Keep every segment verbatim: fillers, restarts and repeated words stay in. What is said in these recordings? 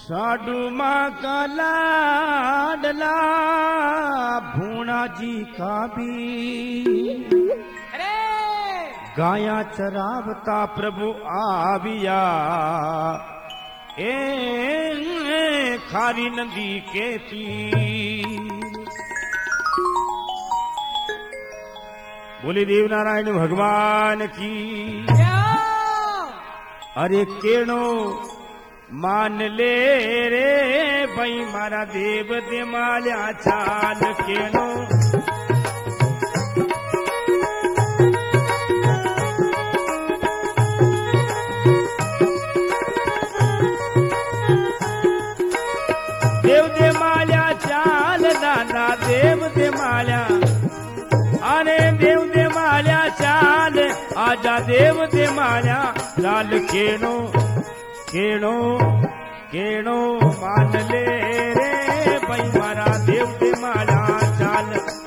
साडू माँ का लाडला भूना जी का भी गाया चरावता प्रभु आविया ए खारी नदी के तीर। बोले देव नारायण भगवान की। अरे केणो मान ले रे भाई मारा देव दे माल्या चाल केणो देव दे माल्या चाल दादा देव दे माल्या अरे देव दे माल्या चाल आजा देव दे माल्या चाल केणो केणो केणो मान ले रे भाई मारा देव दे माल्या चाल।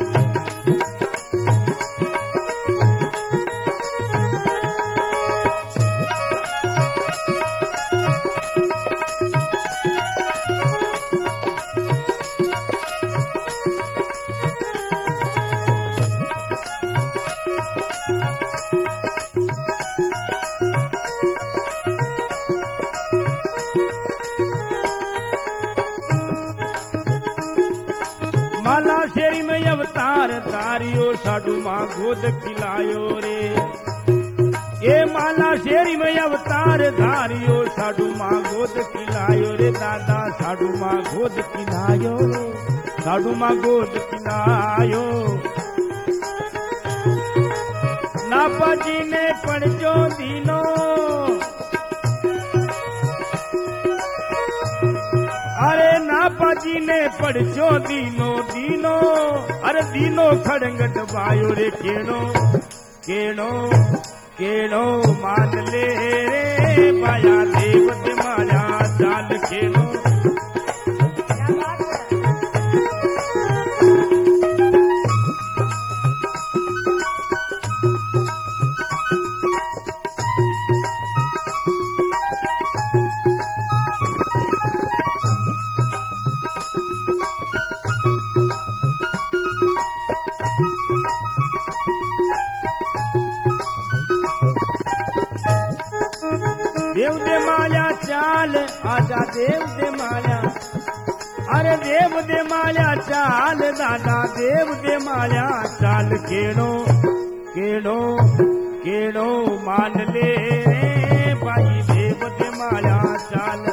माला शेरी में अवतार तारियो साडू माँ गोद खिलायो रे। ये माला शेरी में अवतार धारियो साडू माँ गोद खिलायो रे दादा साडू माँ गोद खिलायो साडू माँ गोद खिलायो। नापा जी ने पढ़जो दीनो अरे नापा जी ने पढ़जो दीनो दीनो अरे दीनो खड़ंगट बायो रे केणो केणो केणो मान ले रे बाया देव दे माल्या चाल केणो। देव दे माल्या चाल आजा देव दे माल्या अरे देव दे माल्या चाल दादा देव दे माल्या चाल केणो केणो केणो मान ले रे भाई देव दे माल्या चाल।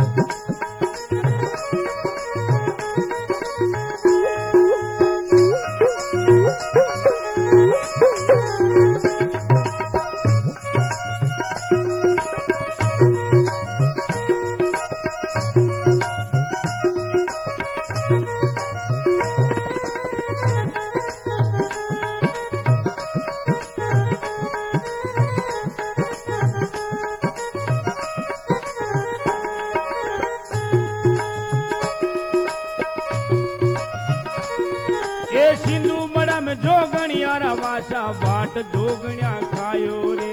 ये सिंधु बड़ा में जोगणिया रा वासा बाट जोगणिया खायो रे।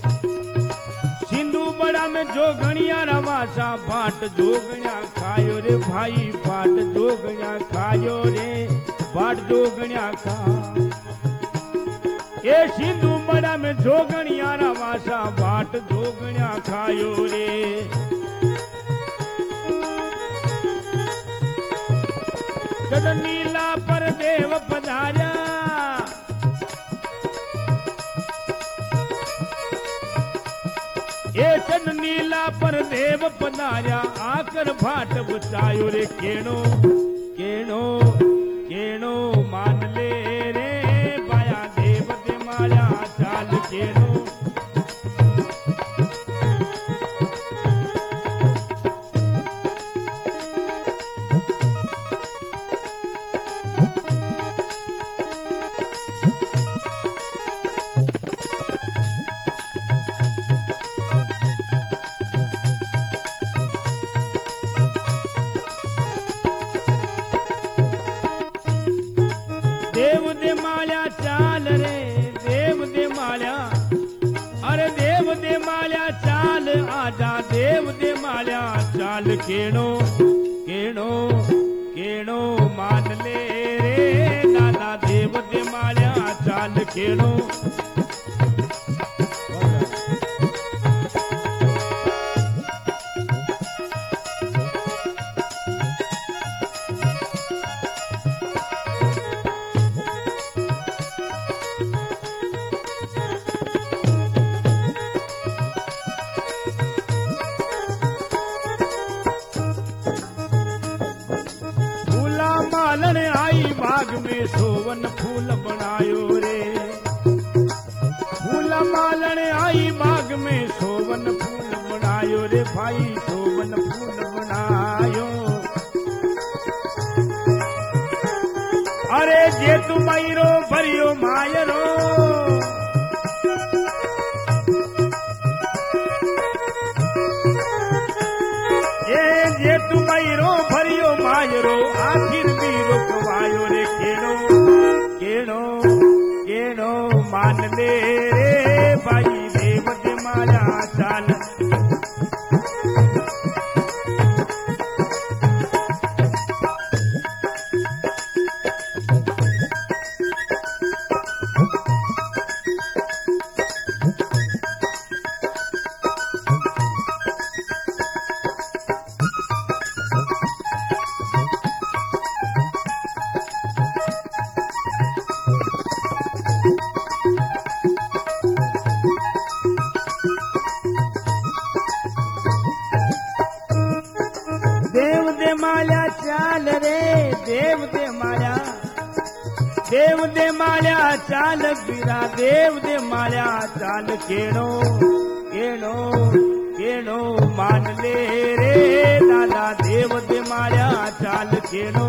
सिंधु बड़ा में जोगणिया रा वासा बाट जोगणिया खायो रे भाई बाट जोगणिया खायो रे बाट जोगणिया खा। ये सिंधु बड़ा में जोगणिया रा वासा बाट जोगणिया खायो रे। जद नीला पर देव पधारा ये चंद नीला पर देव पधारा आकर भाट बचायो रे केणो केणो केणो मान ले रे बाया देव दे माल्या चाल केणो। देव दे माल्या चाल रे देव दे माल्या अरे देव दे माल्या चाल आजा देव दे माल्या चाल केणो ले रे दादा देव दे माल्या चाल खेड़ो। मालन आई बाग में सोवन फूल बनायो रे, फूल मालन आई बाग में सोवन फूल बनायो रे भाई सोवन फूल बनायो। अरे जे तू मैरो भरियो मायरो, ये जे तू मैरो भरियो मायरो आखिर भी रुकवायो रे केड़ो केड़ो केड़ो मान ले रे भाई देव दे माया चाल। देव दे माल्या चाल रे देव दे माल्या, देव दे माल्या चाल गिरा देव दे माल्या चाल केड़ो केड़ो केड़ो मान ले रे दादा देव दे माल्या चाल केड़ो।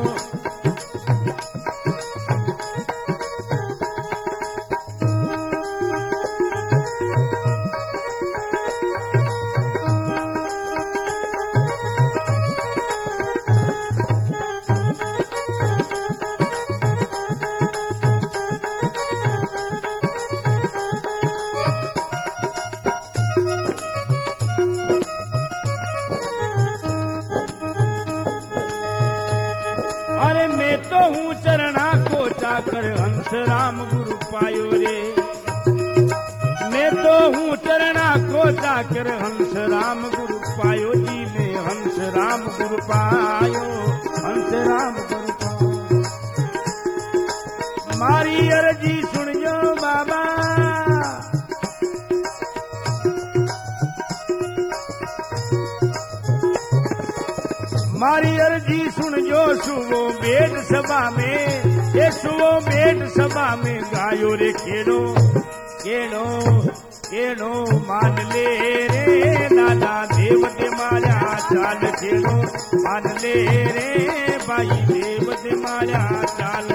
अरे मैं तो हूँ चरणा को चाकर हंस राम गुरु पायो रे, मैं तो हूँ चरणा को चाकर हंस राम गुरु पायो जी मैं हंस राम गुरु पायो हंस राम गुरु पायो। मारी अर्जी सुन जो बाबा, मारी अर्जी सुन जो सुवो बेद सभा में, ये सुवो बेद सभा में गायो रे केड़ो केड़ो केड़ो मान ले रे दादा देव दे माल्या चाल केड़ो मान ले रे भाई देव दे माल्या चाल।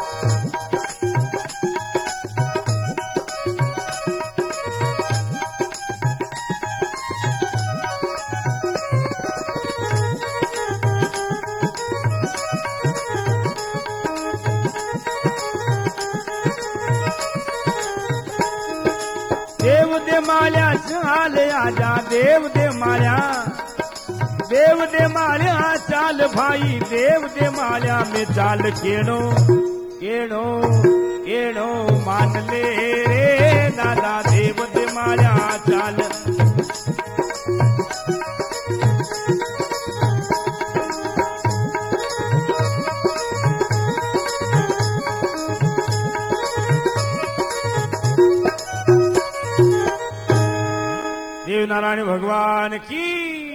देव दे माल्या चाल आजा देव दे माल्या, देव दे माल्या चाल भाई देव दे माल्या में चाल केड़ो केड़ो केड़ो मान ले रे दादा देव दे माल्या चाल। देव नारायण भगवान की